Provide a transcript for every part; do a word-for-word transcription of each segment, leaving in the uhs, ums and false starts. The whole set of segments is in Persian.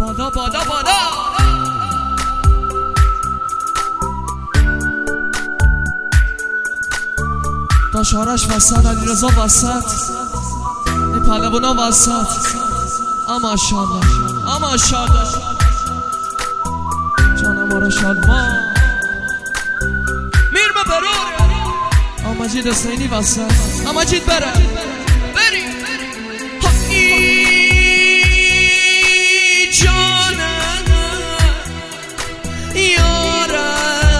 بادا بادا بادا داش آرش وسط، علیرضا وسط، این پهلوانا وسط. اما شالله اما شالله جانم آره شالما میر به برور اما مجید حسینی وسط. اما مجید بره بری جانم یاره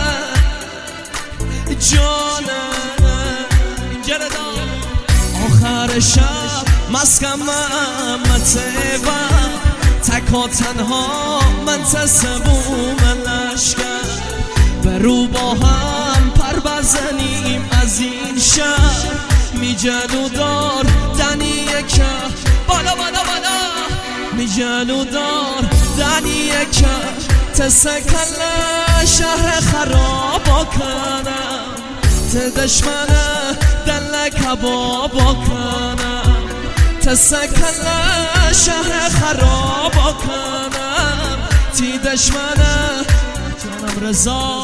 جانم اینجا دار آخر شب مسکم ممته و تکا تنها من تصبوم لشکر برو با هم پر بزنیم از این شهر می جلو دار دنی که بالا بالا بالا می جلو دار دنی که تسکل شهر خرابا کنم تدشمنه دل کبابا کنم تسکل شهر خرابا کنم تی دشمنه جانم رضا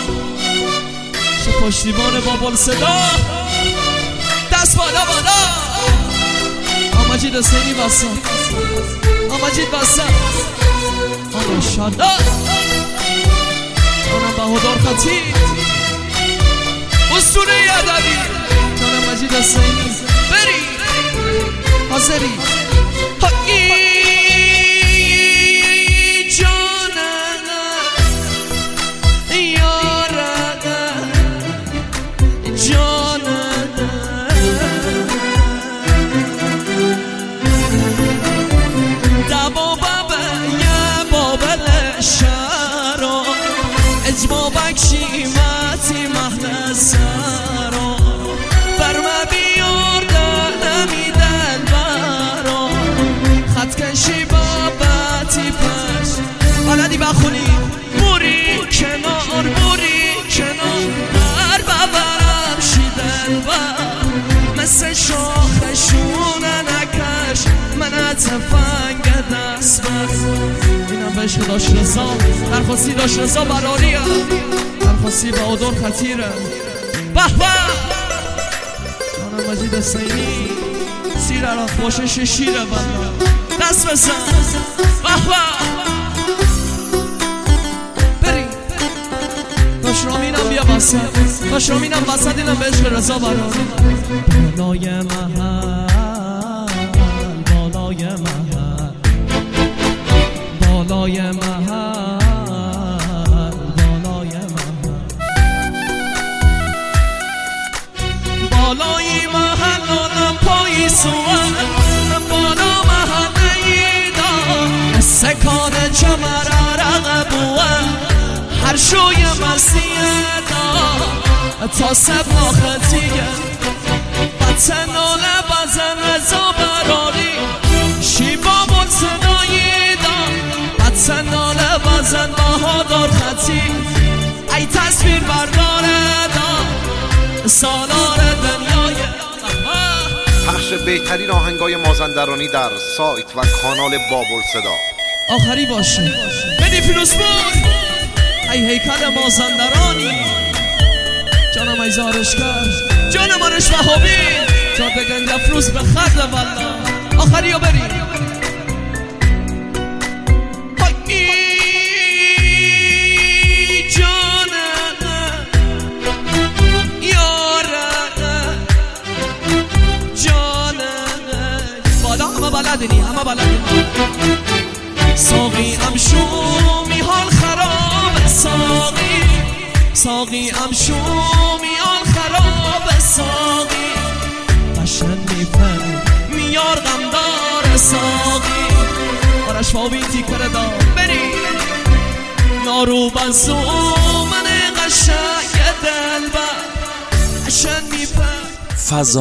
چه پشتیبان بابل صدا دست بالا بالا آقا مجید حسینی وسط آقا مجید وسط آقا شادا جانم بهادر خطیب اسطوره ادبی جانم مجید حسینی بری حاضری حقی اجما بکشیمتی محل سرا برمه بیار دلمی دل برا خط کشی بابتی پش بلدی بخونی موری کنار موری کنار بر ببرم شی دل بر مثل شاخشونه نکش من تفنگ دست بر اینم بهش داشت رسا درخواستی داشت رسا براریم درخواستی بهادر خطیره به به جانم مجید حسینی سیر عراق باشه ششیره بنده دست بزن به به بری داشت رامینم بیا وسط داشت رامینم وسط اینم به عشق رسا براریم بالای محل بالای محل بالای محل بالای محل بالای محل آدم پایی سوال بالا محل ایدا سکان چمر رقبوه هر شوی مسیح دا تا سب ناختیه بطناله بزن رزا براری شیبا بود صدایی دا سناله بازن بهادر خطی ای تصویر برداره دا سالار دنیای پخش بهترین آهنگای مازندرانی در سایت و کانال بابل صدا آخری باشه بدی فیروز بود ای هیکل مازندرانی جانم ای زارشگر جانم آرش وهابی جاده گنج افروز به خدل والله آخری ها بری بلدنی همه بلدنی ساقی ام شومی حال خراب ساقی ساقی ام شومی حال خراب ساقی قشن میفن میار غمدار ساقی آرش فاوی تیکره دار بری نارو بنسو من قشنگ دلبر قشن میفن